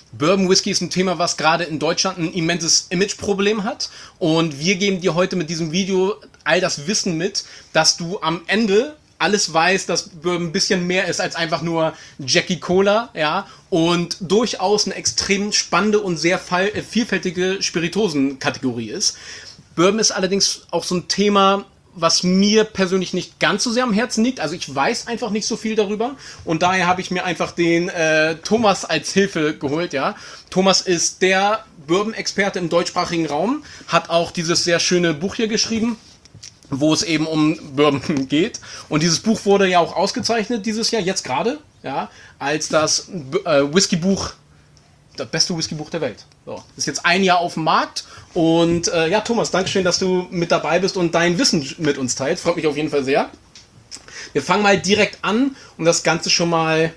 Bourbon Whisky ist ein Thema, was gerade in Deutschland ein immenses Imageproblem hat. Und wir geben dir heute mit diesem Video all das Wissen mit, dass du am Ende alles weißt, dass Bourbon ein bisschen mehr ist als einfach nur Jackie Cola, ja, und durchaus eine extrem spannende und sehr vielfältige Spirituosenkategorie ist. Bourbon ist allerdings auch so ein Thema, was mir persönlich nicht ganz so sehr am Herzen liegt. Also ich weiß einfach nicht so viel darüber und daher habe ich mir einfach den Thomas als Hilfe geholt, ja. Thomas ist der Bourbon-Experte im deutschsprachigen Raum, hat auch dieses sehr schöne Buch hier geschrieben, wo es eben um Bourbon geht. Und dieses Buch wurde ja auch ausgezeichnet dieses Jahr, jetzt gerade, ja, als das Whiskybuch, das beste Whiskybuch der Welt. So, ist jetzt ein Jahr auf dem Markt. Und ja, Thomas, Dankeschön, dass du mit dabei bist und dein Wissen mit uns teilst. Freut mich auf jeden Fall sehr. Wir fangen mal direkt an, um das Ganze schon mal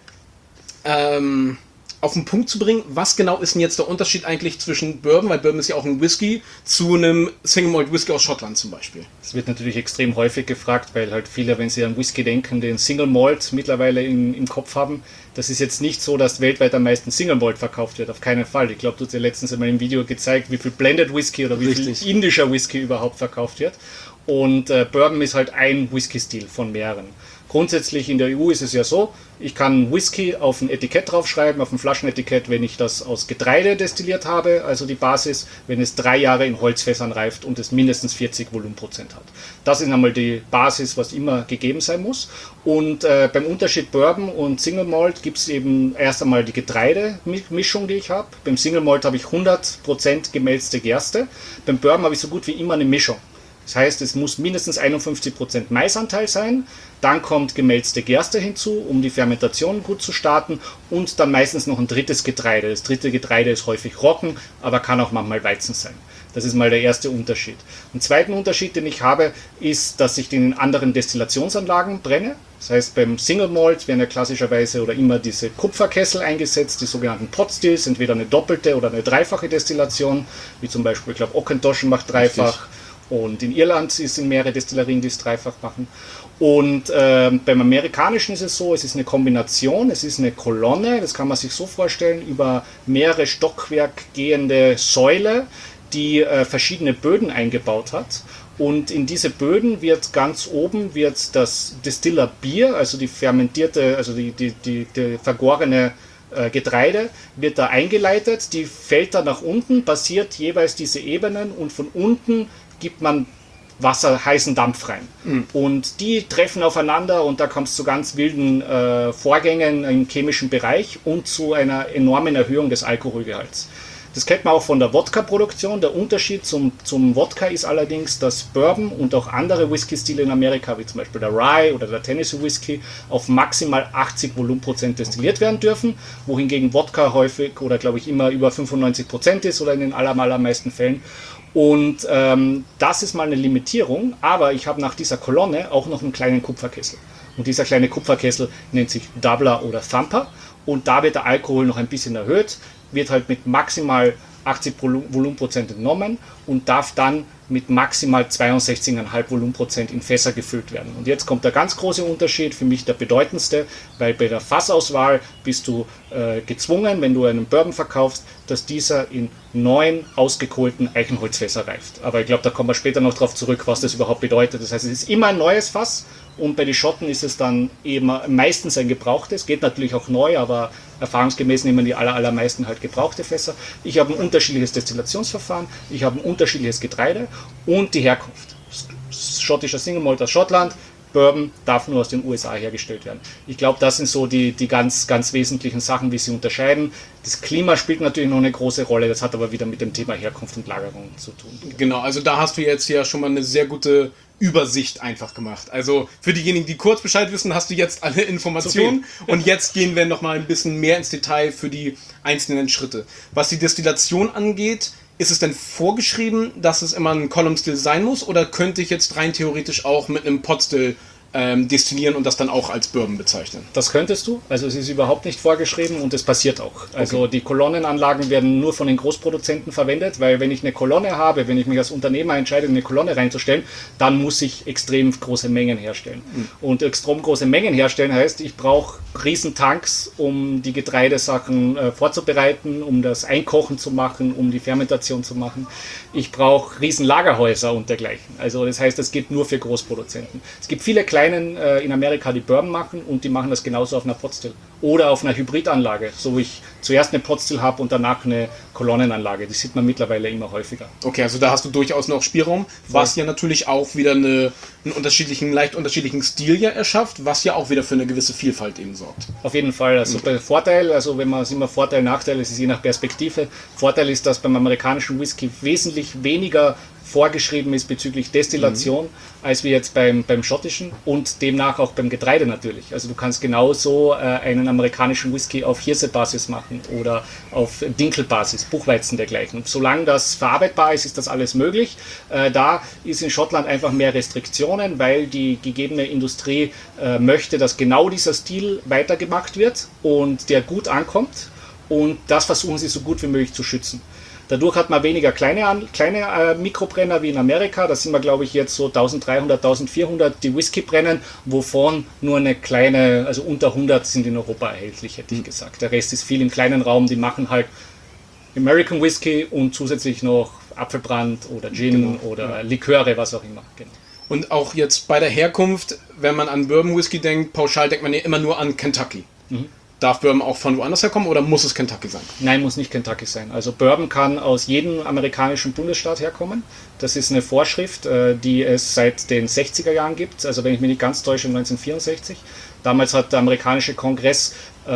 auf den Punkt zu bringen. Was genau ist denn jetzt der Unterschied eigentlich zwischen Bourbon, weil Bourbon ist ja auch ein Whisky, zu einem Single Malt Whisky aus Schottland zum Beispiel? Das wird natürlich extrem häufig gefragt, weil halt viele, wenn sie an Whisky denken, den Single Malt mittlerweile im Kopf haben. Das ist jetzt nicht so, dass weltweit am meisten Single Malt verkauft wird, auf keinen Fall. Ich glaube, du hast ja letztens einmal im Video gezeigt, wie viel Blended Whisky oder wie viel indischer Whisky überhaupt verkauft wird. Und Bourbon ist halt ein Whisky-Stil von mehreren. Grundsätzlich in der EU ist es ja so, ich kann Whisky auf ein Etikett draufschreiben, auf ein Flaschenetikett, wenn ich das aus Getreide destilliert habe, also die Basis, wenn es 3 Jahre in Holzfässern reift und es mindestens 40 Volumenprozent hat. Das ist einmal die Basis, was immer gegeben sein muss. Und beim Unterschied Bourbon und Single Malt gibt es eben erst einmal die Getreidemischung, die ich habe. Beim Single Malt habe ich 100% gemälzte Gerste, beim Bourbon habe ich so gut wie immer eine Mischung. Das heißt, es muss mindestens 51% Maisanteil sein, dann kommt gemälzte Gerste hinzu, um die Fermentation gut zu starten und dann meistens noch ein drittes Getreide. Das dritte Getreide ist häufig Roggen, aber kann auch manchmal Weizen sein. Das ist mal der erste Unterschied. Ein zweiten Unterschied, den ich habe, ist, dass ich den in anderen Destillationsanlagen brenne. Das heißt, beim Single Malt werden ja klassischerweise oder immer diese Kupferkessel eingesetzt, die sogenannten Pot Stills, entweder eine doppelte oder eine dreifache Destillation, wie zum Beispiel, ich glaube, Auchentoshan macht dreifach. Richtig. Und in Irland sind mehrere Destillerien, die es dreifach machen. Und beim Amerikanischen ist es so, es ist eine Kombination, es ist eine Kolonne, das kann man sich so vorstellen, über mehrere Stockwerk gehende Säule, die verschiedene Böden eingebaut hat. Und in diese Böden wird ganz oben wird das Distiller-Bier, also die fermentierte, also die vergorene Getreide, wird da eingeleitet, die fällt dann nach unten, passiert jeweils diese Ebenen und von unten gibt man Wasser, heißen Dampf rein. Und die treffen aufeinander und da kommt es zu ganz wilden Vorgängen im chemischen Bereich und zu einer enormen Erhöhung des Alkoholgehalts. Das kennt man auch von der Wodka-Produktion. Der Unterschied zum Wodka ist allerdings, dass Bourbon und auch andere Whisky-Stile in Amerika, wie zum Beispiel der Rye oder der Tennessee Whisky, auf maximal 80 Volumenprozent destilliert werden dürfen, wohingegen Wodka häufig oder glaube ich immer über 95% ist oder in den allermeisten Fällen. Und das ist mal eine Limitierung, aber ich habe nach dieser Kolonne auch noch einen kleinen Kupferkessel. Und dieser kleine Kupferkessel nennt sich Doubler oder Thumper und da wird der Alkohol noch ein bisschen erhöht, wird halt mit maximal 80 Volumenprozent entnommen und darf dann mit maximal 62,5 Volumenprozent in Fässer gefüllt werden. Und jetzt kommt der ganz große Unterschied, für mich der bedeutendste, weil bei der Fassauswahl bist du gezwungen, wenn du einen Bourbon verkaufst, dass dieser in 9 ausgekohlten Eichenholzfässer reift. Aber ich glaube, da kommen wir später noch drauf zurück, was das überhaupt bedeutet. Das heißt, es ist immer ein neues Fass und bei den Schotten ist es dann eben meistens ein gebrauchtes, geht natürlich auch neu, aber erfahrungsgemäß nehmen die allermeisten halt gebrauchte Fässer. Ich habe ein unterschiedliches Destillationsverfahren, ich habe ein unterschiedliches Getreide und die Herkunft. Schottischer Single Malt aus Schottland, Bourbon darf nur aus den USA hergestellt werden. Ich glaube, das sind so die ganz, ganz wesentlichen Sachen, wie sie unterscheiden. Das Klima spielt natürlich noch eine große Rolle, das hat aber wieder mit dem Thema Herkunft und Lagerung zu tun. Genau, also da hast du jetzt ja schon mal eine sehr gute Übersicht einfach gemacht. Also für diejenigen, die kurz Bescheid wissen, hast du jetzt alle Informationen und jetzt gehen wir nochmal ein bisschen mehr ins Detail für die einzelnen Schritte. Was die Destillation angeht, ist es denn vorgeschrieben, dass es immer ein Column Still sein muss oder könnte ich jetzt rein theoretisch auch mit einem Pot Still destillieren und das dann auch als Bourbon bezeichnen. Das könntest du, also es ist überhaupt nicht vorgeschrieben und es passiert auch. Also die Kolonnenanlagen werden nur von den Großproduzenten verwendet, weil wenn ich eine Kolonne habe, wenn ich mich als Unternehmer entscheide, eine Kolonne reinzustellen, dann muss ich extrem große Mengen herstellen. Und extrem große Mengen herstellen heißt, ich brauche Riesentanks, um die Getreidesachen vorzubereiten, um das Einkochen zu machen, um die Fermentation zu machen. Ich brauche Riesenlagerhäuser und dergleichen. Also das heißt, es geht nur für Großproduzenten. Es gibt viele kleine in Amerika, die Bourbon machen und die machen das genauso auf einer Potstill oder auf einer Hybridanlage, so wie ich zuerst eine Potstill habe und danach eine Kolonnenanlage. Die sieht man mittlerweile immer häufiger. Okay, also da hast du durchaus noch Spielraum, was ja natürlich auch wieder einen leicht unterschiedlichen Stil ja erschafft, was ja auch wieder für eine gewisse Vielfalt eben sorgt. Auf jeden Fall. Also der Vorteil, also wenn man es immer Vorteil, Nachteil, es ist je nach Perspektive. Vorteil ist, dass beim amerikanischen Whisky wesentlich weniger vorgeschrieben ist bezüglich Destillation, als wie jetzt beim schottischen und demnach auch beim Getreide natürlich. Also du kannst genauso einen amerikanischen Whisky auf Hirsebasis machen oder auf Dinkelbasis, Buchweizen dergleichen. Solange das verarbeitbar ist, ist das alles möglich. Da ist in Schottland einfach mehr Restriktionen, weil die gegebene Industrie möchte, dass genau dieser Stil weitergemacht wird und der gut ankommt und das versuchen sie so gut wie möglich zu schützen. Dadurch hat man weniger kleine Mikrobrenner wie in Amerika. Da sind wir, glaube ich, jetzt so 1300, 1400, die Whisky brennen, wovon nur eine kleine, also unter 100 sind in Europa erhältlich, hätte ich gesagt. Der Rest ist viel im kleinen Raum. Die machen halt American Whisky und zusätzlich noch Apfelbrand oder Gin oder Liköre, was auch immer. Genau. Und auch jetzt bei der Herkunft, wenn man an Bourbon Whisky denkt, pauschal denkt man ja immer nur an Kentucky. Darf Bourbon auch von woanders herkommen oder muss es Kentucky sein? Nein, muss nicht Kentucky sein. Also Bourbon kann aus jedem amerikanischen Bundesstaat herkommen. Das ist eine Vorschrift, die es seit den 60er Jahren gibt. Also wenn ich mich nicht ganz täusche, 1964. Damals hat der amerikanische Kongress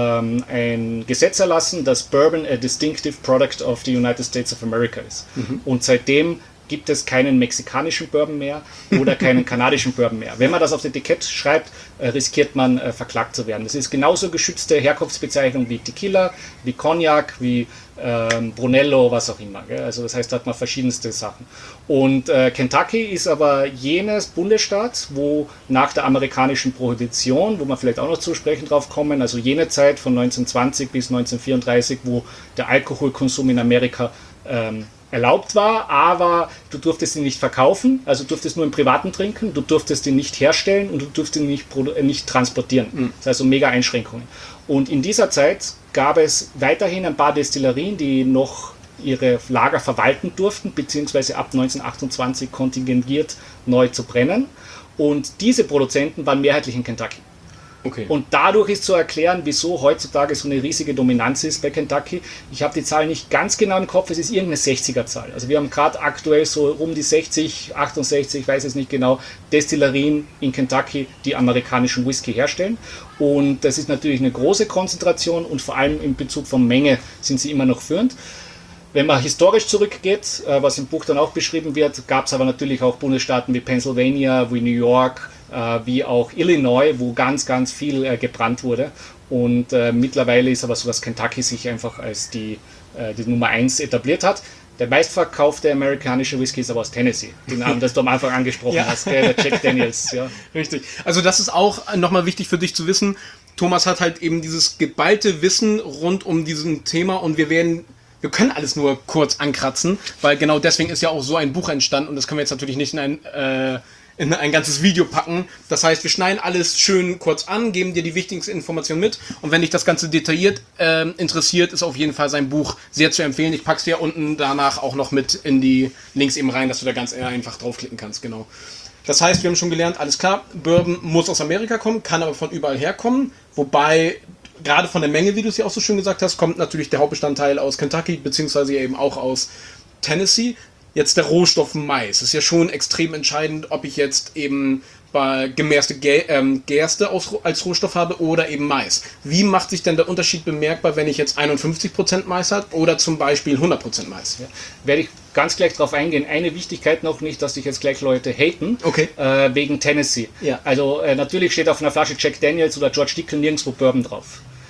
ein Gesetz erlassen, dass Bourbon a distinctive product of the United States of America ist. Und seitdem gibt es keinen mexikanischen Bourbon mehr oder keinen kanadischen Bourbon mehr. Wenn man das auf das Etikett schreibt, riskiert man verklagt zu werden. Das ist genauso geschützte Herkunftsbezeichnung wie Tequila, wie Cognac, wie Brunello, was auch immer. Gell? Also das heißt, da hat man verschiedenste Sachen. Und Kentucky ist aber jenes Bundesstaat, wo nach der amerikanischen Prohibition, wo wir vielleicht auch noch zu sprechen drauf kommen, also jene Zeit von 1920 bis 1934, wo der Alkoholkonsum in Amerika erlaubt war, aber du durftest ihn nicht verkaufen, also du durftest nur im Privaten trinken, du durftest ihn nicht herstellen und du durftest ihn nicht transportieren. Das heißt, also mega Einschränkungen. Und in dieser Zeit gab es weiterhin ein paar Destillerien, die noch ihre Lager verwalten durften, beziehungsweise ab 1928 kontingentiert neu zu brennen. Und diese Produzenten waren mehrheitlich in Kentucky. Okay. Und dadurch ist zu erklären, wieso heutzutage so eine riesige Dominanz ist bei Kentucky. Ich habe die Zahl nicht ganz genau im Kopf, es ist irgendeine 60er-Zahl. Also wir haben gerade aktuell so um die 60, 68, ich weiß es nicht genau, Destillerien in Kentucky, die amerikanischen Whisky herstellen. Und das ist natürlich eine große Konzentration und vor allem in Bezug von Menge sind sie immer noch führend. Wenn man historisch zurückgeht, was im Buch dann auch beschrieben wird, gab es aber natürlich auch Bundesstaaten wie Pennsylvania, wie New York, wie auch Illinois, wo ganz, ganz viel gebrannt wurde. Und mittlerweile ist aber so, dass Kentucky sich einfach als die Nummer 1 etabliert hat. Der meistverkaufte amerikanische Whisky ist aber aus Tennessee, den Namen, das du am Anfang angesprochen hast, der Jack Daniels. Ja. Richtig. Also das ist auch nochmal wichtig für dich zu wissen. Thomas hat halt eben dieses geballte Wissen rund um diesen Thema und wir können alles nur kurz ankratzen, weil genau deswegen ist ja auch so ein Buch entstanden und das können wir jetzt natürlich nicht in ein ganzes Video packen. Das heißt, wir schneiden alles schön kurz an, geben dir die wichtigsten Informationen mit und wenn dich das Ganze detailliert interessiert, ist auf jeden Fall sein Buch sehr zu empfehlen. Ich pack's dir unten danach auch noch mit in die Links eben rein, dass du da ganz einfach draufklicken kannst, genau. Das heißt, wir haben schon gelernt, alles klar, Bourbon muss aus Amerika kommen, kann aber von überall herkommen, wobei gerade von der Menge, wie du es ja auch so schön gesagt hast, kommt natürlich der Hauptbestandteil aus Kentucky, beziehungsweise eben auch aus Tennessee. Jetzt der Rohstoff Mais. Ist ja schon extrem entscheidend, ob ich jetzt eben gemerste Gerste als Rohstoff habe oder eben Mais. Wie macht sich denn der Unterschied bemerkbar, wenn ich jetzt 51% Mais habe oder zum Beispiel 100% Mais? Ja. Werde ich ganz gleich darauf eingehen. Eine Wichtigkeit noch, nicht, dass sich jetzt gleich Leute haten, okay. Wegen Tennessee. Ja. Also natürlich steht auf einer Flasche Jack Daniels oder George Dickel nirgendwo Bourbon drauf.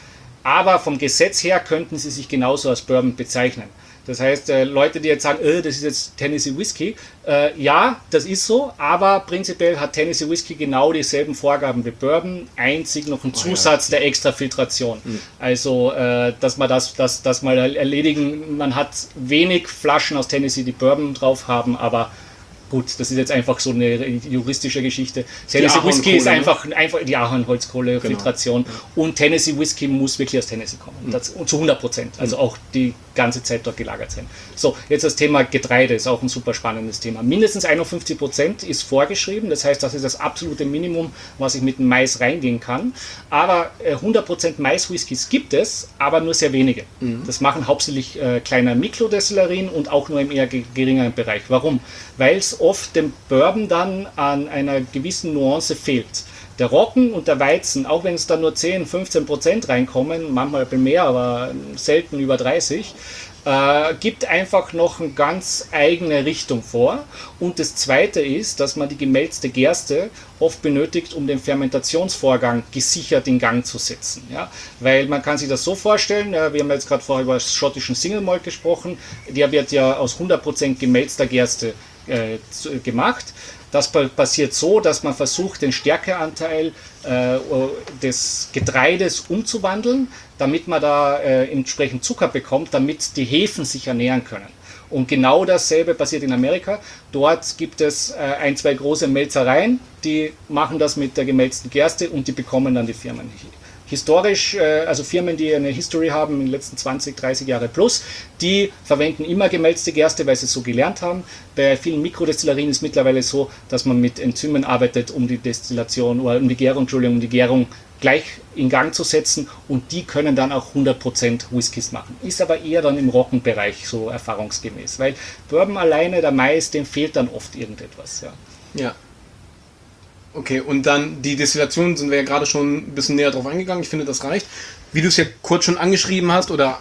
Aber vom Gesetz her könnten sie sich genauso als Bourbon bezeichnen. Das heißt, Leute, die jetzt sagen, das ist jetzt Tennessee Whiskey, ja, das ist so, aber prinzipiell hat Tennessee Whiskey genau dieselben Vorgaben wie Bourbon, einzig noch ein Zusatz der Extrafiltration. Also, dass man das mal erledigen, man hat wenig Flaschen aus Tennessee, die Bourbon drauf haben, aber gut, das ist jetzt einfach so eine juristische Geschichte. Tennessee Whiskey ist einfach die Ahornholzkohle-Filtration. Genau. Und Tennessee Whiskey muss wirklich aus Tennessee kommen. Das, und zu 100%. Also auch die ganze Zeit dort gelagert sein. So, jetzt das Thema Getreide ist auch ein super spannendes Thema. Mindestens 51% ist vorgeschrieben. Das heißt, das ist das absolute Minimum, was ich mit dem Mais reingehen kann. Aber 100% Mais-Whiskys gibt es, aber nur sehr wenige. Das machen hauptsächlich kleine Mikrodestillerien und auch nur im eher geringeren Bereich. Warum? Weil es oft dem Bourbon dann an einer gewissen Nuance fehlt. Der Roggen und der Weizen, auch wenn es da nur 10-15% reinkommen, manchmal ein bisschen mehr, aber selten über 30%, gibt einfach noch eine ganz eigene Richtung vor. Und das Zweite ist, dass man die gemälzte Gerste oft benötigt, um den Fermentationsvorgang gesichert in Gang zu setzen. Ja? Weil man kann sich das so vorstellen, wir haben jetzt gerade vorher über schottischen Single Malt gesprochen, der wird ja aus 100% gemälzter Gerste gemacht. Das passiert so, dass man versucht, den Stärkeanteil des Getreides umzuwandeln, damit man da entsprechend Zucker bekommt, damit die Hefen sich ernähren können. Und genau dasselbe passiert in Amerika. Dort gibt es ein, zwei große Melzereien, die machen das mit der gemälzten Gerste und die bekommen dann die Firmen. Historisch, also Firmen, die eine History haben in den letzten 20, 30 Jahre plus, die verwenden immer gemälzte Gerste, weil sie es so gelernt haben. Bei vielen Mikrodestillerien ist es mittlerweile so, dass man mit Enzymen arbeitet, um die Destillation oder um die Gärung gleich in Gang zu setzen, und die können dann auch 100% Whiskys machen. Ist aber eher dann im Roggenbereich so erfahrungsgemäß, weil Bourbon alleine, der Mais, dem fehlt dann oft irgendetwas. Ja. Okay, und dann die Destillation sind wir ja gerade schon ein bisschen näher drauf eingegangen. Ich finde, das reicht. Wie du es ja kurz schon angeschrieben hast oder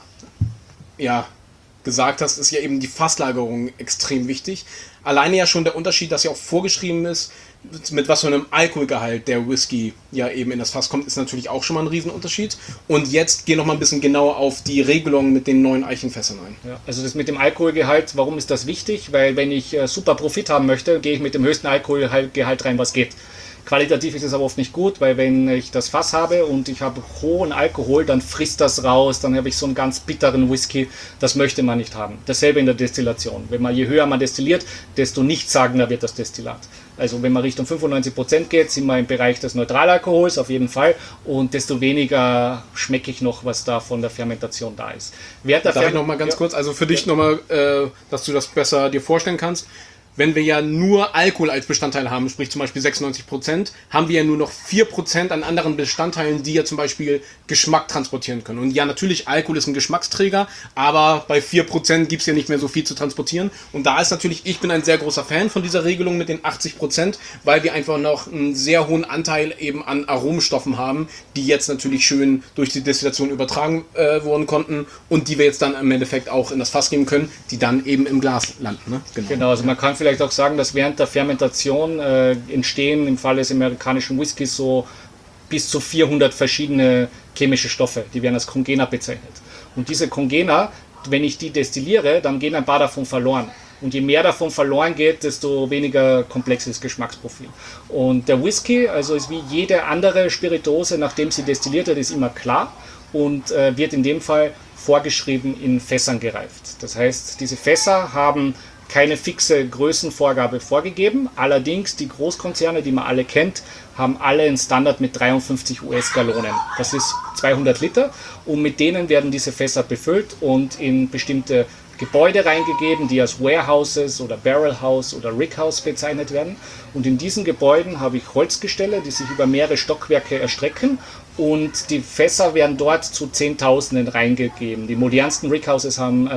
ja gesagt hast, ist ja eben die Fasslagerung extrem wichtig. Alleine ja schon der Unterschied, dass ja auch vorgeschrieben ist, mit was für einem Alkoholgehalt der Whisky ja eben in das Fass kommt, ist natürlich auch schon mal ein Riesenunterschied. Und jetzt geh noch mal ein bisschen genauer auf die Regelung mit den neuen Eichenfässern ein. Ja, also das mit dem Alkoholgehalt, warum ist das wichtig? Weil wenn ich super Profit haben möchte, gehe ich mit dem höchsten Alkoholgehalt rein, was geht. Qualitativ ist es aber oft nicht gut, weil wenn ich das Fass habe und ich habe hohen Alkohol, dann frisst das raus, dann habe ich so einen ganz bitteren Whisky, das möchte man nicht haben. Dasselbe in der Destillation. Je höher man destilliert, desto nichtssagender wird das Destillat. Also wenn man Richtung 95% geht, sind wir im Bereich des Neutralalkohols auf jeden Fall, und desto weniger schmecke ich noch, was da von der Fermentation da ist. Darf ich noch mal ganz kurz, also für dich nochmal, dass du das besser dir vorstellen kannst. Wenn wir ja nur Alkohol als Bestandteil haben, sprich zum Beispiel 96%, haben wir ja nur noch 4% an anderen Bestandteilen, die ja zum Beispiel Geschmack transportieren können. Und ja, natürlich, Alkohol ist ein Geschmacksträger, aber bei 4% gibt es ja nicht mehr so viel zu transportieren. Und da ist natürlich, ich bin ein sehr großer Fan von dieser Regelung mit den 80%, weil wir einfach noch einen sehr hohen Anteil eben an Aromenstoffen haben, die jetzt natürlich schön durch die Destillation übertragen worden konnten und die wir jetzt dann im Endeffekt auch in das Fass geben können, die dann eben im Glas landen. Ne? Genau, also man kann vielleicht auch sagen, dass während der Fermentation entstehen im Falle des amerikanischen Whiskys so bis zu 400 verschiedene chemische Stoffe, die werden als Congena bezeichnet. Und diese Congena, wenn ich die destilliere, dann gehen ein paar davon verloren. Und je mehr davon verloren geht, desto weniger komplex ist das Geschmacksprofil. Und der Whisky, also ist wie jede andere Spirituose, nachdem sie destilliert wird, ist immer klar und wird in dem Fall vorgeschrieben in Fässern gereift. Das heißt, diese Fässer haben keine fixe Größenvorgabe vorgegeben. Allerdings die Großkonzerne, die man alle kennt, haben alle einen Standard mit 53 US-Gallonen. Das ist 200 Liter, und mit denen werden diese Fässer befüllt und in bestimmte Gebäude reingegeben, die als Warehouses oder Barrelhouse oder Rickhouse bezeichnet werden. Und in diesen Gebäuden habe ich Holzgestelle, die sich über mehrere Stockwerke erstrecken, und die Fässer werden dort zu Zehntausenden reingegeben. Die modernsten Rickhouses haben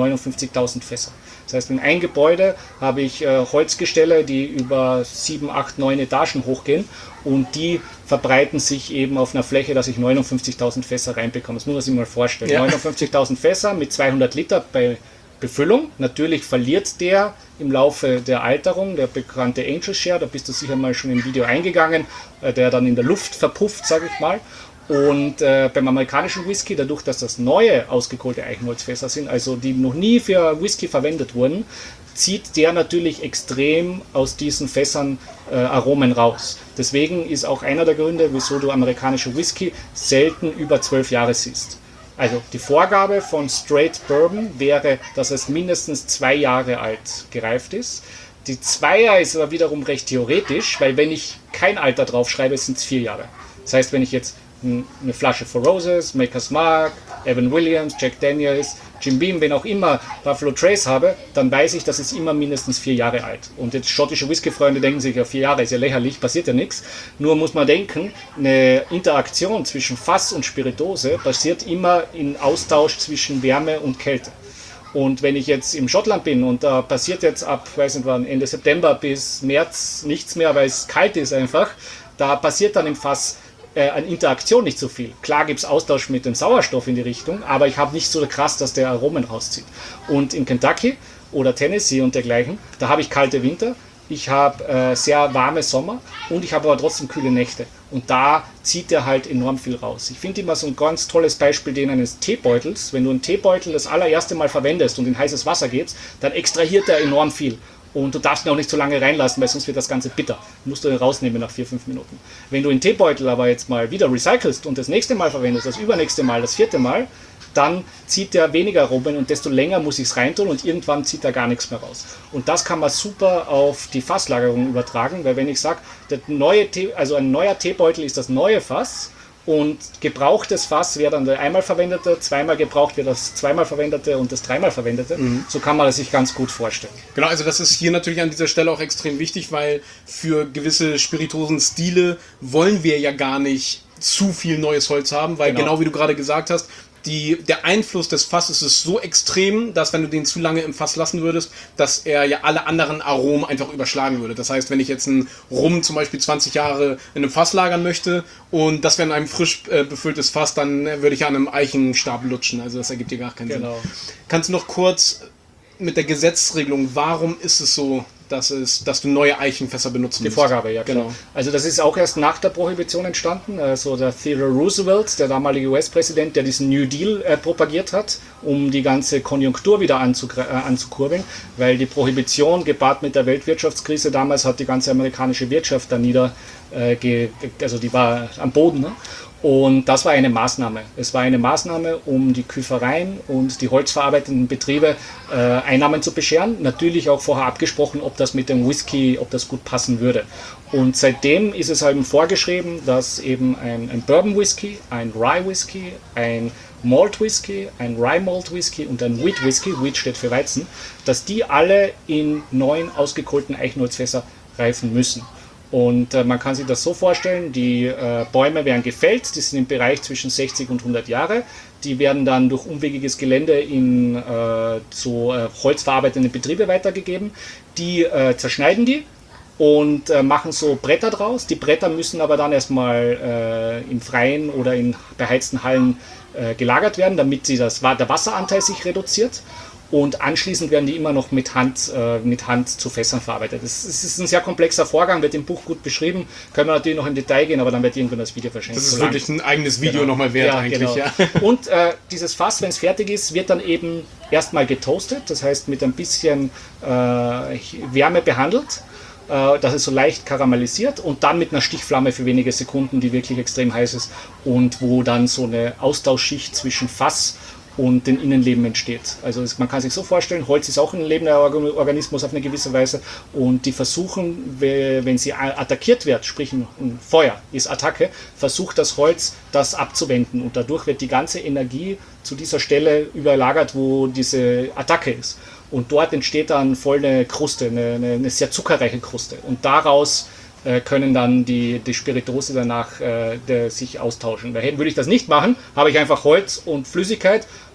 59.000 Fässer. Das heißt, in ein Gebäude habe ich Holzgestelle, die über 7, 8, 9 Etagen hochgehen, und die verbreiten sich eben auf einer Fläche, dass ich 59.000 Fässer reinbekomme. Das muss man sich mal vorstellen. Ja. 59.000 Fässer mit 200 Liter bei Befüllung. Natürlich verliert der im Laufe der Alterung, der bekannte Angel Share, da bist du sicher mal schon im Video eingegangen, der dann in der Luft verpufft, sage ich mal. Und beim amerikanischen Whisky, dadurch, dass das neue ausgekohlte Eichenholzfässer sind, also die noch nie für Whisky verwendet wurden, zieht der natürlich extrem aus diesen Fässern Aromen raus. Deswegen ist auch einer der Gründe, wieso du amerikanische Whisky selten über 12 Jahre siehst. Also die Vorgabe von Straight Bourbon wäre, dass es mindestens 2 Jahre alt gereift ist. Die Zweier ist aber wiederum recht theoretisch, weil wenn ich kein Alter draufschreibe, sind es 4 Jahre. Das heißt, wenn ich jetzt eine Flasche Four Roses, Maker's Mark, Evan Williams, Jack Daniels, Jim Beam, wen auch immer, Buffalo Trace habe, dann weiß ich, das ist immer mindestens 4 Jahre alt. Und jetzt schottische Whisky-Freunde denken sich, ja 4 Jahre ist ja lächerlich, passiert ja nichts. Nur muss man denken, eine Interaktion zwischen Fass und Spirituose passiert immer in Austausch zwischen Wärme und Kälte. Und wenn ich jetzt im Schottland bin und da passiert jetzt ab, weiß nicht wann, Ende September bis März nichts mehr, weil es kalt ist einfach, da passiert dann im Fass an Interaktion nicht so viel. Klar gibt es Austausch mit dem Sauerstoff in die Richtung, aber ich habe nicht so krass, dass der Aromen rauszieht. Und in Kentucky oder Tennessee und dergleichen, da habe ich kalte Winter, ich habe sehr warme Sommer und ich habe aber trotzdem kühle Nächte. Und da zieht er halt enorm viel raus. Ich finde immer so ein ganz tolles Beispiel den eines Teebeutels. Wenn du einen Teebeutel das allererste Mal verwendest und in heißes Wasser gibst, dann extrahiert er enorm viel. Und du darfst ihn auch nicht so lange reinlassen, weil sonst wird das Ganze bitter. Musst du ihn rausnehmen nach 4-5 Minuten. Wenn du den Teebeutel aber jetzt mal wieder recycelst und das nächste Mal verwendest, das übernächste Mal, das 4. Mal, dann zieht er weniger Aromen und desto länger muss ich es reintun und irgendwann zieht er gar nichts mehr raus. Und das kann man super auf die Fasslagerung übertragen, weil wenn ich sage, ein neuer Teebeutel ist das neue Fass, und gebrauchtes Fass wäre dann der einmal verwendete, zweimal gebraucht wäre das zweimal verwendete und das dreimal verwendete. So kann man das sich ganz gut vorstellen. Genau, also das ist hier natürlich an dieser Stelle auch extrem wichtig, weil für gewisse Spirituosenstile wollen wir ja gar nicht zu viel neues Holz haben, weil genau wie du gerade gesagt hast, der Einfluss des Fasses ist so extrem, dass wenn du den zu lange im Fass lassen würdest, dass er ja alle anderen Aromen einfach überschlagen würde. Das heißt, wenn ich jetzt einen Rum zum Beispiel 20 Jahre in einem Fass lagern möchte und das wäre in einem frisch befülltes Fass, dann würde ich an einem Eichenstab lutschen. Also das ergibt dir gar keinen Sinn. Kannst du noch kurz mit der Gesetzregelung, warum ist es so, dass du neue Eichenfässer benutzen musst? Die Vorgabe, ja, genau. Also das ist auch erst nach der Prohibition entstanden. Also der Theodore Roosevelt, der damalige US-Präsident, der diesen New Deal propagiert hat, um die ganze Konjunktur wieder anzukurbeln, weil die Prohibition gepaart mit der Weltwirtschaftskrise damals hat die ganze amerikanische Wirtschaft da also die war am Boden, ne? Und das war eine Maßnahme. Es war eine Maßnahme, um die Küfereien und die holzverarbeitenden Betriebe Einnahmen zu bescheren. Natürlich auch vorher abgesprochen, ob das mit dem Whisky, ob das gut passen würde. Und seitdem ist es eben vorgeschrieben, dass eben ein Bourbon Whisky, ein Rye Whisky, ein Malt Whisky, ein Rye Malt Whisky und ein Wheat Whisky, Wheat steht für Weizen, dass die alle in neuen ausgekohlten Eichenholzfässer reifen müssen. Und man kann sich das so vorstellen, die Bäume werden gefällt, die sind im Bereich zwischen 60 und 100 Jahre. Die werden dann durch umwegiges Gelände in so holzverarbeitende Betriebe weitergegeben. Die zerschneiden die und machen so Bretter draus. Die Bretter müssen aber dann erstmal im Freien oder in beheizten Hallen gelagert werden, damit der Wasseranteil sich reduziert. Und anschließend werden die immer noch mit Hand zu Fässern verarbeitet. Das ist ein sehr komplexer Vorgang, wird im Buch gut beschrieben. Können wir natürlich noch im Detail gehen, aber dann wird irgendwann das Video verschenkt. Das ist wirklich ein eigenes Video nochmal wert eigentlich. Genau. Ja. Und dieses Fass, wenn es fertig ist, wird dann eben erstmal getoastet, das heißt mit ein bisschen Wärme behandelt, dass es so leicht karamellisiert und dann mit einer Stichflamme für wenige Sekunden, die wirklich extrem heiß ist und wo dann so eine Austauschschicht zwischen Fass und den Innenleben entsteht. Also man kann sich so vorstellen, Holz ist auch ein lebender Organismus auf eine gewisse Weise und die versuchen, wenn sie attackiert wird, sprich ein Feuer ist Attacke, versucht das Holz das abzuwenden und dadurch wird die ganze Energie zu dieser Stelle überlagert, wo diese Attacke ist. Und dort entsteht dann voll eine Kruste, eine sehr zuckerreiche Kruste und daraus können dann die Spirituose danach sich austauschen. Würde ich das nicht machen, habe ich einfach Holz und Flüssigkeit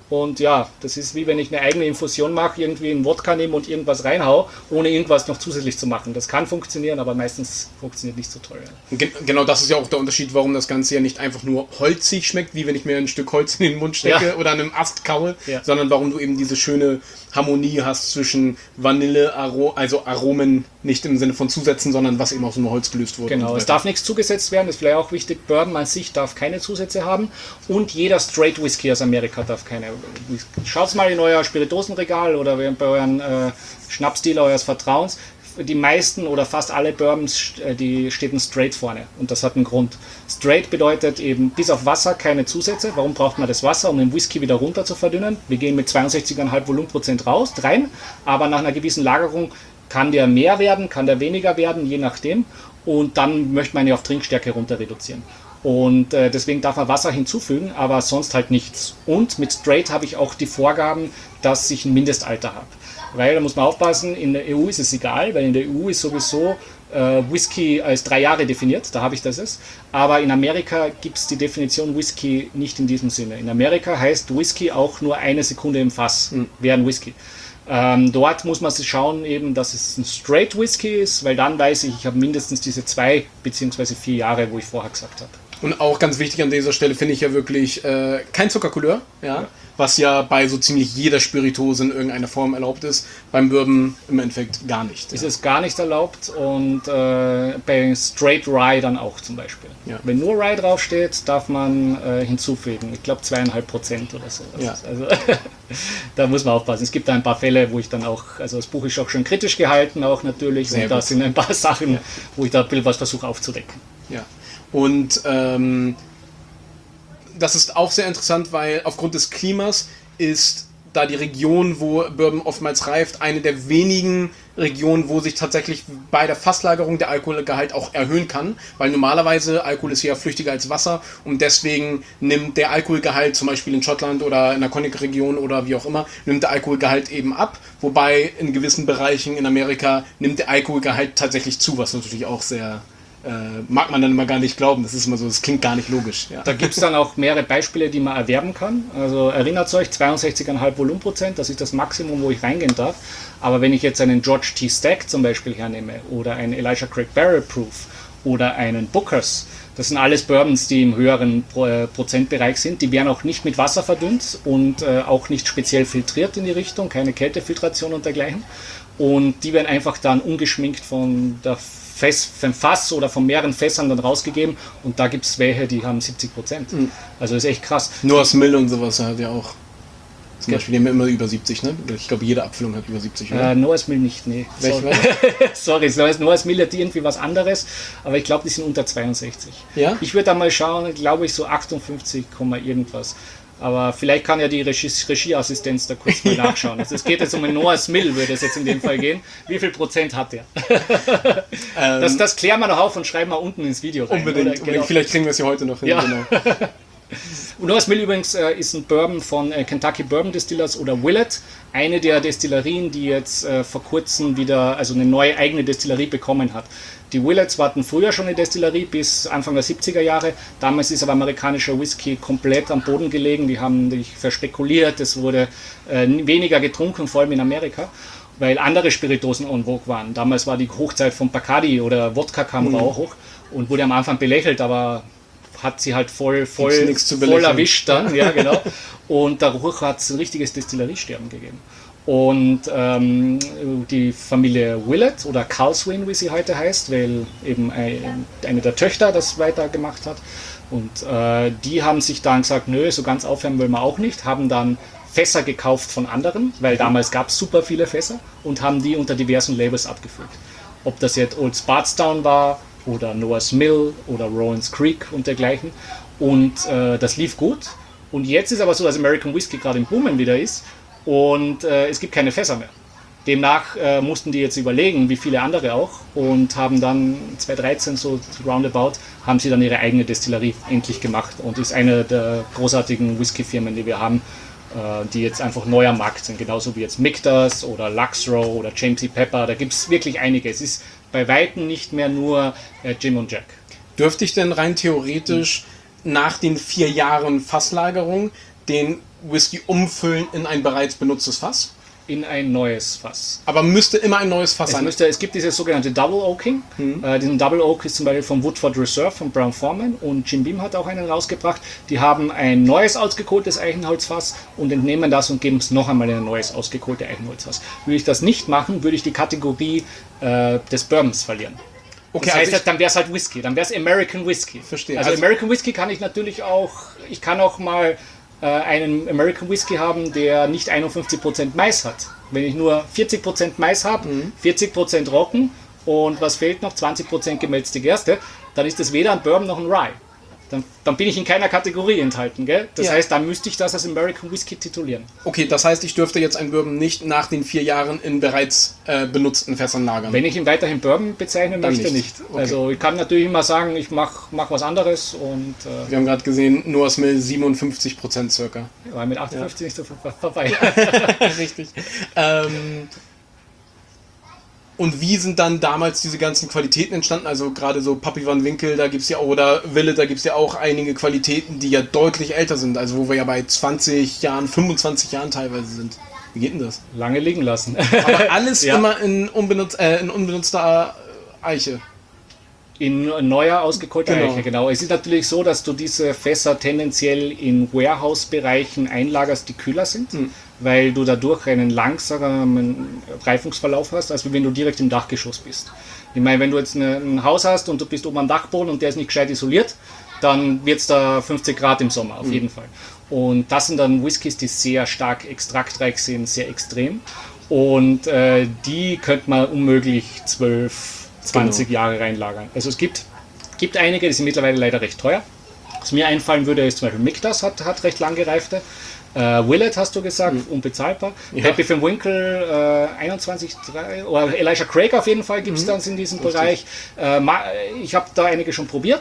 Und ja, das ist wie wenn ich eine eigene Infusion mache, irgendwie einen Wodka nehme und irgendwas reinhau, ohne irgendwas noch zusätzlich zu machen. Das kann funktionieren, aber meistens funktioniert nicht so toll. Genau, das ist ja auch der Unterschied, warum das Ganze ja nicht einfach nur holzig schmeckt, wie wenn ich mir ein Stück Holz in den Mund stecke oder an einem Ast kaue, sondern warum du eben diese schöne Harmonie hast zwischen Vanille, also Aromen, nicht im Sinne von Zusätzen, sondern was eben aus dem Holz gelöst wurde. Genau, es darf nichts zugesetzt werden, das ist vielleicht auch wichtig. Bourbon an sich darf keine Zusätze haben und jeder Straight Whisky aus Amerika darf keine Whisky. Schaut mal in euer Spirituosenregal oder bei euren Schnapsdealer eures Vertrauens. Die meisten oder fast alle Bourbons, die steht ein Straight vorne und das hat einen Grund. Straight bedeutet eben bis auf Wasser keine Zusätze. Warum braucht man das Wasser, um den Whisky wieder runter zu verdünnen? Wir gehen mit 62,5 Volumenprozent rein, aber nach einer gewissen Lagerung kann der mehr werden, kann der weniger werden, je nachdem. Und dann möchte man ja auf Trinkstärke runter reduzieren. Und deswegen darf man Wasser hinzufügen, aber sonst halt nichts. Und mit Straight habe ich auch die Vorgaben, dass ich ein Mindestalter habe. Weil, da muss man aufpassen, in der EU ist es egal, weil in der EU ist sowieso Whisky als 3 Jahre definiert, da habe ich das. Aber in Amerika gibt es die Definition Whisky nicht in diesem Sinne. In Amerika heißt Whisky auch nur 1 Sekunde im Fass, wäre ein Whisky. Dort muss man sich schauen, eben, dass es ein Straight Whisky ist, weil dann weiß ich habe mindestens diese 2 bzw. 4 Jahre, wo ich vorher gesagt habe. Und auch ganz wichtig an dieser Stelle finde ich ja wirklich kein Zuckercouleur, was ja bei so ziemlich jeder Spirituose in irgendeiner Form erlaubt ist. Beim Bourbon im Endeffekt gar nicht. Ist es gar nicht erlaubt und bei Straight Rye dann auch zum Beispiel. Ja. Wenn nur Rye draufsteht, darf man hinzufügen. Ich glaube 2,5% oder so. Also da muss man aufpassen. Es gibt da ein paar Fälle, wo ich dann auch, also das Buch ist auch schon kritisch gehalten, auch natürlich. Und da sind ein paar Sachen, wo ich da ein bisschen was versuche aufzudecken. Ja. Und das ist auch sehr interessant, weil aufgrund des Klimas ist da die Region, wo Bourbon oftmals reift, eine der wenigen Regionen, wo sich tatsächlich bei der Fasslagerung der Alkoholgehalt auch erhöhen kann, weil normalerweise Alkohol ist ja flüchtiger als Wasser und deswegen nimmt der Alkoholgehalt zum Beispiel in Schottland oder in der Cognac-Region oder wie auch immer, nimmt der Alkoholgehalt eben ab, wobei in gewissen Bereichen in Amerika nimmt der Alkoholgehalt tatsächlich zu, was natürlich auch sehr mag man dann immer gar nicht glauben. Das ist immer so, das klingt gar nicht logisch. Ja. Da gibt es dann auch mehrere Beispiele, die man erwerben kann. Also erinnert euch, 62,5 Volumenprozent, das ist das Maximum, wo ich reingehen darf. Aber wenn ich jetzt einen George T. Stack zum Beispiel hernehme oder einen Elijah Craig Barrel Proof oder einen Bookers, das sind alles Bourbons, die im höheren Prozentbereich sind. Die werden auch nicht mit Wasser verdünnt und auch nicht speziell filtriert in die Richtung, keine Kältefiltration und dergleichen. Und die werden einfach dann ungeschminkt von vom Fass oder von mehreren Fässern dann rausgegeben und da gibt es welche, die haben 70%. Also ist echt krass. Noah's Mill und sowas hat ja auch. Zum Beispiel, die haben immer über 70, ne? Ich glaube, jede Abfüllung hat über 70, oder? Noah's Mill nicht, nee. Sorry, Noah's Mill hat irgendwie was anderes, aber ich glaube, die sind unter 62. Ja? Ich würde da mal schauen, glaube ich, so 58, irgendwas. Aber vielleicht kann ja die Regieassistenz da kurz mal nachschauen. Also es geht jetzt um einen Noah's Mill, würde es jetzt in dem Fall gehen. Wie viel Prozent hat der? Das klären wir noch auf und schreiben wir unten ins Video rein. Unbedingt. Genau. Vielleicht kriegen wir es ja heute noch hin. Ja. Genau. Und Noah's Mill übrigens ist ein Bourbon von Kentucky Bourbon Distillers oder Willett. Eine der Destillerien, die jetzt vor kurzem wieder eine neue eigene Destillerie bekommen hat. Die Willetts hatten früher schon eine Destillerie bis Anfang der 70er Jahre. Damals ist aber amerikanischer Whisky komplett am Boden gelegen. Die haben sich verspekuliert, es wurde weniger getrunken, vor allem in Amerika, weil andere Spirituosen en vogue waren. Damals war die Hochzeit von Bacardi oder Wodka kam auch hoch und wurde am Anfang belächelt, aber hat sie halt voll erwischt dann. Ja, genau. Und dadurch hat es ein richtiges Destilleriesterben gegeben. Und die Familie Willett oder Carlswin, wie sie heute heißt, weil eben eine der Töchter das weitergemacht hat. Und die haben sich dann gesagt, nö, so ganz aufhören wollen wir auch nicht, haben dann Fässer gekauft von anderen, weil damals gab es super viele Fässer und haben die unter diversen Labels abgefüllt. Ob das jetzt Old Bardstown war oder Noah's Mill oder Rowan's Creek und dergleichen. Und das lief gut. Und jetzt ist aber so, dass American Whisky gerade im Boomen wieder ist. Und es gibt keine Fässer mehr. Demnach mussten die jetzt überlegen, wie viele andere auch, und haben dann 2013 so roundabout, haben sie dann ihre eigene Destillerie endlich gemacht und ist eine der großartigen Whisky-Firmen, die wir haben, die jetzt einfach neu am Markt sind, genauso wie jetzt Michter's oder Luxrow oder James E. Pepper, da gibt es wirklich einige. Es ist bei Weitem nicht mehr nur Jim und Jack. Dürfte ich denn rein theoretisch nach den 4 Jahren Fasslagerung den Whisky umfüllen in ein bereits benutztes Fass? In ein neues Fass. Aber müsste immer ein neues Fass sein? Es gibt dieses sogenannte Double Oaking. Diesen Double Oak ist zum Beispiel vom Woodford Reserve von Brown Forman und Jim Beam hat auch einen rausgebracht. Die haben ein neues ausgekohltes Eichenholzfass und entnehmen das und geben es noch einmal in ein neues ausgekohlte Eichenholzfass. Würde ich das nicht machen, würde ich die Kategorie des Bourbons verlieren. Okay, das heißt, dann wäre es halt Whisky, dann wäre es American Whisky. Verstehe. Also American Whisky kann ich natürlich auch, ich kann auch mal einen American Whisky haben, der nicht 51% Mais hat. Wenn ich nur 40% Mais habe, 40% Roggen und was fehlt noch, 20% gemälzte Gerste, dann ist das weder ein Bourbon noch ein Rye. Dann bin ich in keiner Kategorie enthalten, gell? Das heißt, dann müsste ich das als American Whisky titulieren. Okay, das heißt, ich dürfte jetzt einen Bourbon nicht nach den 4 Jahren in bereits benutzten Fässern lagern. Wenn ich ihn weiterhin Bourbon bezeichnen dann möchte, nicht. Okay. Also ich kann natürlich immer sagen, ich mach was anderes und... Wir haben gerade gesehen, Noah's Mill 57% circa. Ja, mit 58 nicht so vorbei. Richtig. Und wie sind dann damals diese ganzen Qualitäten entstanden? Also gerade so Pappy van Winkle, da gibt es ja, oder Wille, da gibt es ja auch einige Qualitäten, die ja deutlich älter sind. Also wo wir ja bei 20 Jahren, 25 Jahren teilweise sind. Wie geht denn das? Lange liegen lassen. Aber alles immer in unbenutzter Eiche. In neuer, ausgekohlter Genau. Eiche, genau. Es ist natürlich so, dass du diese Fässer tendenziell in Warehouse-Bereichen einlagerst, die kühler sind, weil du dadurch einen langsamen Reifungsverlauf hast, als wenn du direkt im Dachgeschoss bist. Ich meine, wenn du jetzt ein Haus hast und du bist oben am Dachboden und der ist nicht gescheit isoliert, dann wird es da 50 Grad im Sommer, auf jeden Fall. Und das sind dann Whiskys, die sehr stark extraktreich sind, sehr extrem. Und die könnte man unmöglich 20 Jahre reinlagern. Also es gibt einige, die sind mittlerweile leider recht teuer. Was mir einfallen würde, ist zum Beispiel Mikdas hat recht lang gereifte. Willett hast du gesagt, unbezahlbar. Ja. Peppy van Winkle 21,3 oder Elijah Craig auf jeden Fall gibt es dann in diesem Bereich. Ich habe da einige schon probiert.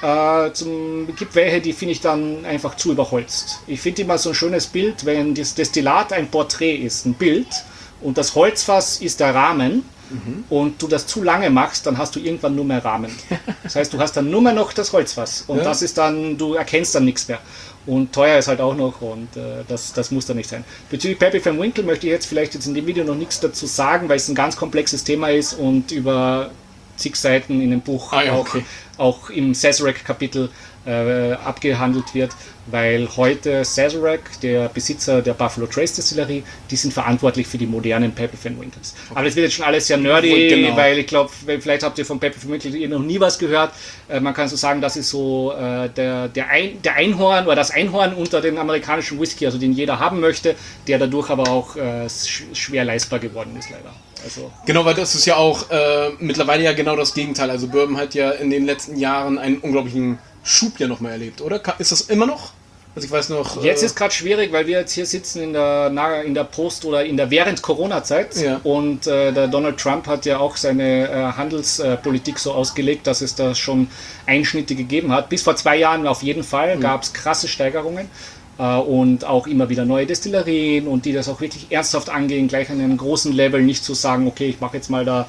Gibt welche, die finde ich dann einfach zu überholzt. Ich finde immer so ein schönes Bild, wenn das Destillat ein Porträt ist, ein Bild und das Holzfass ist der Rahmen. Und du das zu lange machst, dann hast du irgendwann nur mehr Rahmen. Das heißt, du hast dann nur mehr noch das Holzfass und das ist dann, du erkennst dann nichts mehr. Und teuer ist halt auch noch und das muss dann nicht sein. Bezüglich Peppy van Winkle möchte ich jetzt in dem Video noch nichts dazu sagen, weil es ein ganz komplexes Thema ist und über zig Seiten in dem Buch auch im Sazerac-Kapitel abgehandelt wird, weil heute Sazerac, der Besitzer der Buffalo Trace Distillerie, die sind verantwortlich für die modernen Peppy van Winkles. Aber das wird jetzt schon alles sehr nerdy, weil ich glaube, vielleicht habt ihr von Peppy van Winkle noch nie was gehört. Man kann so sagen, das ist so der Einhorn oder das Einhorn unter den amerikanischen Whisky, also den jeder haben möchte, der dadurch aber auch schwer leistbar geworden ist, leider. Also genau, weil das ist ja auch mittlerweile ja genau das Gegenteil. Also Bourbon hat ja in den letzten Jahren einen unglaublichen Schub ja nochmal erlebt, oder? Ist das immer noch? Also ich weiß noch... Jetzt ist gerade schwierig, weil wir jetzt hier sitzen in der Post- oder während Corona-Zeit und der Donald Trump hat ja auch seine Handelspolitik so ausgelegt, dass es da schon Einschnitte gegeben hat. Bis vor 2 Jahren auf jeden Fall gab es krasse Steigerungen. Und auch immer wieder neue Destillerien und die das auch wirklich ernsthaft angehen, gleich an einem großen Level, nicht zu sagen, okay, ich mache jetzt mal da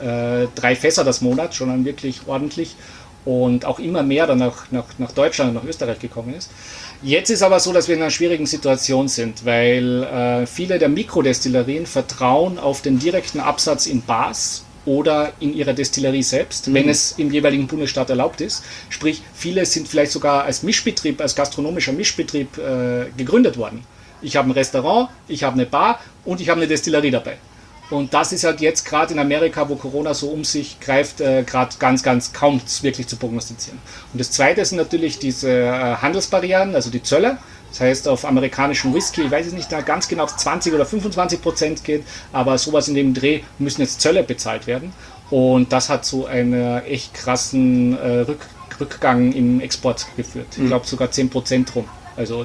3 Fässer das Monat, sondern wirklich ordentlich und auch immer mehr dann nach Deutschland und nach Österreich gekommen ist. Jetzt ist aber so, dass wir in einer schwierigen Situation sind, weil viele der Mikrodestillerien vertrauen auf den direkten Absatz in Bars oder in ihrer Destillerie selbst, wenn es im jeweiligen Bundesstaat erlaubt ist. Sprich, viele sind vielleicht sogar als Mischbetrieb, als gastronomischer Mischbetrieb gegründet worden. Ich habe ein Restaurant, ich habe eine Bar und ich habe eine Destillerie dabei. Und das ist halt jetzt gerade in Amerika, wo Corona so um sich greift, gerade ganz kaum wirklich zu prognostizieren. Und das Zweite sind natürlich diese Handelsbarrieren, also die Zölle. Das heißt, auf amerikanischen Whisky, ich weiß es nicht ganz genau, ob es 20 oder 25% geht, aber sowas in dem Dreh müssen jetzt Zölle bezahlt werden. Und das hat zu einem echt krassen Rückgang im Export geführt. Ich glaube sogar 10% rum.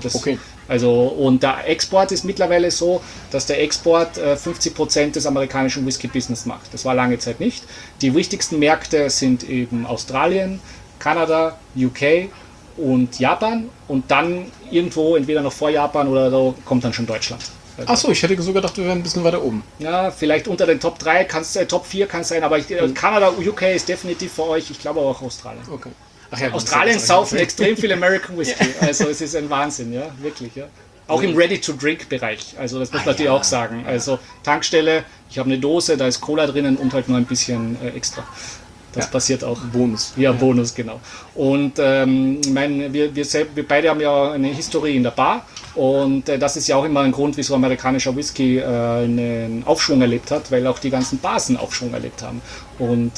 Und der Export ist mittlerweile so, dass der Export 50% des amerikanischen Whisky-Business macht. Das war lange Zeit nicht. Die wichtigsten Märkte sind eben Australien, Kanada, UK und Japan. Und dann irgendwo, entweder noch vor Japan oder so, kommt dann schon Deutschland. Achso, ich hätte sogar gedacht, wir wären ein bisschen weiter oben. Ja, vielleicht unter den Top 3, Top 4 kann es sein, aber Kanada, UK ist definitiv für euch, ich glaube auch Australien. Okay. Ach ja, Australien saufen extrem viel American Whisky, also es ist ein Wahnsinn, ja, wirklich, ja. Auch im Ready-to-Drink-Bereich, also das muss man natürlich auch sagen. Also Tankstelle, ich habe eine Dose, da ist Cola drinnen und halt nur ein bisschen extra. Das passiert auch. Bonus. Ja, Bonus, genau. Und wir beide haben ja eine Historie in der Bar und das ist ja auch immer ein Grund, wieso amerikanischer Whisky einen Aufschwung erlebt hat, weil auch die ganzen Bars einen Aufschwung erlebt haben. Und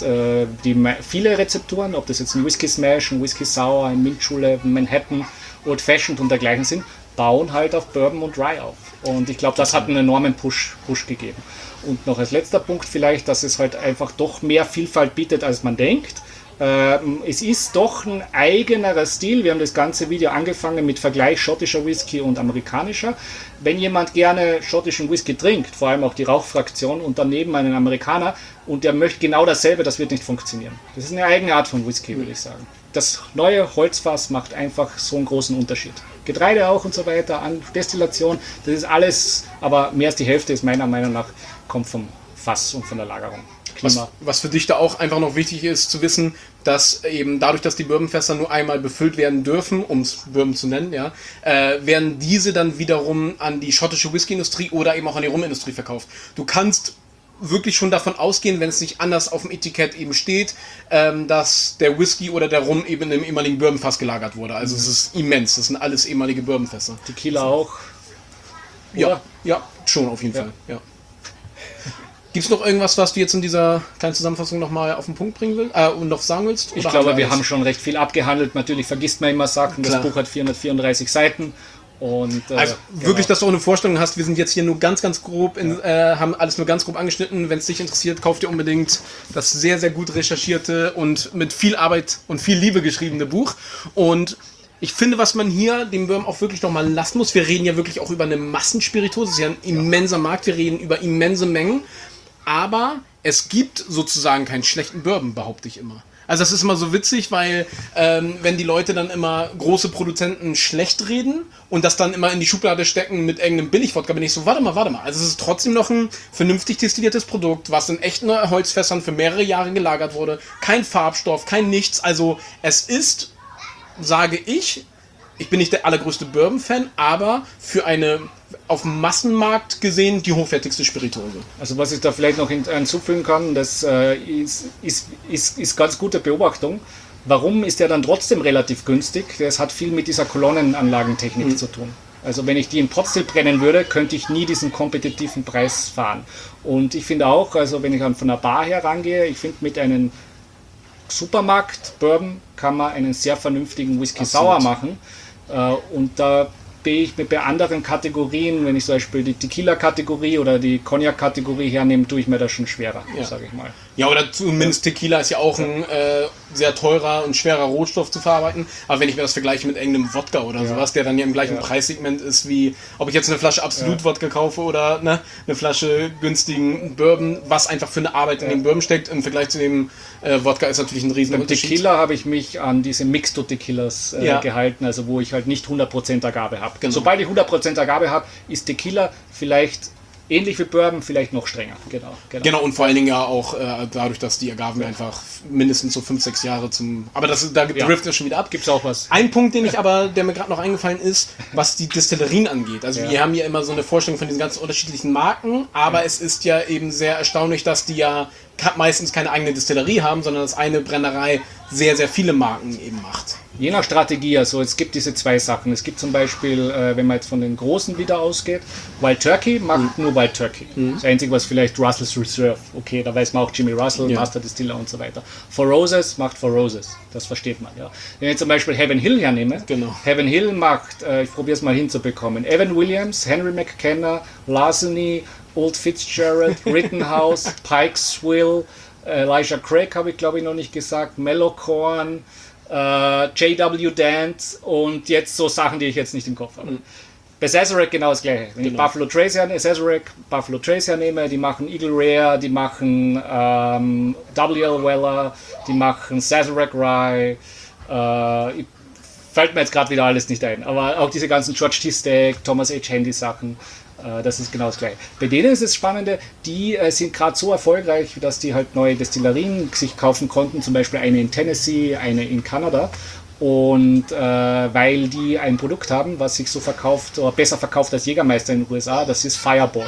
viele Rezepturen, ob das jetzt ein Whisky Smash, ein Whisky Sour, ein Mintschule, ein Manhattan, Old Fashioned und dergleichen sind, bauen halt auf Bourbon und Rye auf. Und ich glaube, das hat einen enormen Push gegeben. Und noch als letzter Punkt vielleicht, dass es halt einfach doch mehr Vielfalt bietet, als man denkt. Es ist doch ein eigenerer Stil. Wir haben das ganze Video angefangen mit Vergleich schottischer Whisky und amerikanischer. Wenn jemand gerne schottischen Whisky trinkt, vor allem auch die Rauchfraktion, und daneben einen Amerikaner, und der möchte genau dasselbe, das wird nicht funktionieren. Das ist eine eigene Art von Whisky, würde ich sagen. Das neue Holzfass macht einfach so einen großen Unterschied. Getreide auch und so weiter, an Destillation, das ist alles, aber mehr als die Hälfte ist meiner Meinung nach, kommt vom Fass und von der Lagerung. Was für dich da auch einfach noch wichtig ist zu wissen, dass eben dadurch, dass die Bourbonfässer nur einmal befüllt werden dürfen, um es Bourbon zu nennen, ja, werden diese dann wiederum an die schottische Whiskyindustrie oder eben auch an die Rumindustrie verkauft. Du kannst wirklich schon davon ausgehen, wenn es nicht anders auf dem Etikett eben steht, dass der Whisky oder der Rum eben im ehemaligen Bourbonfass gelagert wurde. Also es ist immens, das sind alles ehemalige Bourbonfässer. Tequila auch? Ja, schon auf jeden Fall, ja. Gibt es noch irgendwas, was du jetzt in dieser kleinen Zusammenfassung nochmal auf den Punkt bringen willst und noch sagen willst? Ich glaube, wir haben schon recht viel abgehandelt. Natürlich vergisst man immer Sachen. Das Buch hat 434 Seiten. Und, also wirklich, dass du auch eine Vorstellung hast. Wir sind jetzt hier nur ganz grob, haben alles nur ganz grob angeschnitten. Wenn es dich interessiert, kauft ihr unbedingt das sehr, sehr gut recherchierte und mit viel Arbeit und viel Liebe geschriebene Buch. Und ich finde, was man hier dem Bourbon auch wirklich nochmal lassen muss, wir reden ja wirklich auch über eine Massenspirituose. Das ist ja ein immenser Markt. Wir reden über immense Mengen. Aber es gibt sozusagen keinen schlechten Bourbon, behaupte ich immer. Also das ist immer so witzig, weil wenn die Leute dann immer große Produzenten schlecht reden und das dann immer in die Schublade stecken mit irgendeinem Billigwodka, bin ich so, warte mal. Also es ist trotzdem noch ein vernünftig destilliertes Produkt, was in echten Holzfässern für mehrere Jahre gelagert wurde. Kein Farbstoff, kein nichts. Also es ist, sage ich bin nicht der allergrößte Bourbon-Fan, aber für eine auf dem Massenmarkt gesehen die hochwertigste Spirituose. Also was ich da vielleicht noch hinzufügen kann, das ist ganz gute Beobachtung. Warum ist der dann trotzdem relativ günstig? Das hat viel mit dieser Kolonnenanlagentechnik zu tun. Also wenn ich die in Potstill brennen würde, könnte ich nie diesen kompetitiven Preis fahren. Und ich finde auch, also wenn ich dann von der Bar her rangehe, ich finde mit einem Supermarkt Bourbon kann man einen sehr vernünftigen Whisky Sour machen. Und da bin ich bei anderen Kategorien, wenn ich zum Beispiel die Tequila-Kategorie oder die Cognac-Kategorie hernehme, tue ich mir das schon schwerer, sage ich mal. Ja, oder zumindest Tequila ist ja auch ein sehr teurer und schwerer Rohstoff zu verarbeiten. Aber wenn ich mir das vergleiche mit irgendeinem Wodka oder sowas, der dann ja im gleichen Preissegment ist, wie ob ich jetzt eine Flasche Absolut-Wodka kaufe oder eine Flasche günstigen Bourbon, was einfach für eine Arbeit in den Bourbon steckt, im Vergleich zu dem Wodka ist natürlich ein riesen Unterschied. Beim Tequila habe ich mich an diese Mixto-Tequilas gehalten, also wo ich halt nicht 100% Agave habe. Genau. Sobald ich 100% Agave habe, ist Tequila vielleicht ähnlich wie Bourbon, vielleicht noch strenger. Genau, und vor allen Dingen ja auch dadurch, dass die Agaven einfach mindestens so 5-6 Jahre aber da driftet es schon wieder ab. Gibt's auch was. Ein Punkt, der mir gerade noch eingefallen ist, was die Destillerien angeht. Also wir haben ja immer so eine Vorstellung von diesen ganz unterschiedlichen Marken, aber es ist ja eben sehr erstaunlich, dass die ja meistens keine eigene Destillerie haben, sondern dass eine Brennerei sehr, sehr viele Marken eben macht. Je nach Strategie, also es gibt diese zwei Sachen. Es gibt zum Beispiel, wenn man jetzt von den Großen wieder ausgeht, Wild Turkey macht nur Wild Turkey. Das Einzige, was vielleicht Russell's Reserve, okay, da weiß man auch Jimmy Russell, Master Distiller und so weiter. Four Roses macht Four Roses, das versteht man, ja. Wenn ich zum Beispiel Heaven Hill hernehme, Heaven Hill macht, ich probiere es mal hinzubekommen, Evan Williams, Henry McKenna, Larceny, Old Fitzgerald, Rittenhouse, Pikesville, Elijah Craig habe ich glaube ich noch nicht gesagt, Mellowcorn, J.W. Dant und jetzt so Sachen, die ich jetzt nicht im Kopf habe. Bei Sazerac genau das gleiche. Wenn ich Buffalo Trace hernehme, die machen Eagle Rare, die machen W.L. Weller, die machen Sazerac Rye, fällt mir jetzt gerade wieder alles nicht ein, aber auch diese ganzen George T. Stack, Thomas H. Handy Sachen, das ist genau das gleiche. Bei denen ist das Spannende, die sind gerade so erfolgreich, dass die halt neue Destillerien sich kaufen konnten, zum Beispiel eine in Tennessee, eine in Kanada. Und weil die ein Produkt haben, was sich so verkauft oder besser verkauft als Jägermeister in den USA, das ist Fireball.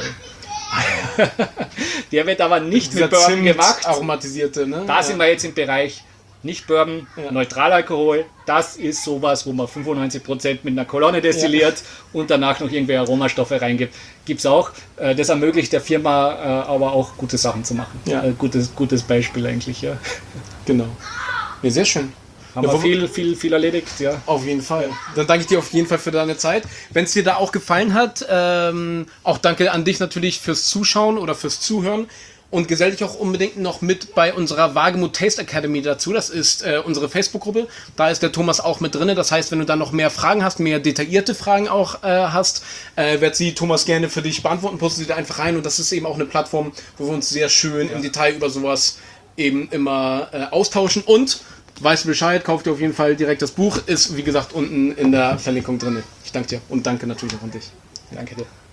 Der wird aber nicht mit Bourbon gemacht. Aromatisierte, ne? Da sind wir jetzt im Bereich nicht Bourbon, Neutralalkohol. Das ist sowas, wo man 95% mit einer Kolonne destilliert und danach noch irgendwelche Aromastoffe reingibt. Gibt es auch. Das ermöglicht der Firma aber auch gute Sachen zu machen. Ja. Gutes Beispiel eigentlich, ja. Genau. Ja, sehr schön. Haben wir viel erledigt, ja. Auf jeden Fall. Dann danke ich dir auf jeden Fall für deine Zeit. Wenn es dir da auch gefallen hat, auch danke an dich natürlich fürs Zuschauen oder fürs Zuhören. Und gesell dich auch unbedingt noch mit bei unserer Wagemut Taste Academy dazu. Das ist unsere Facebook-Gruppe. Da ist der Thomas auch mit drin. Das heißt, wenn du da noch mehr Fragen hast, mehr detaillierte Fragen auch hast, wird sie Thomas gerne für dich beantworten. Poste sie da einfach rein. Und das ist eben auch eine Plattform, wo wir uns sehr schön im Detail über sowas eben immer austauschen. Und weißt du Bescheid, kauf dir auf jeden Fall direkt das Buch. Ist, wie gesagt, unten in der Verlinkung drin. Ich danke dir und danke natürlich auch an dich. Danke dir.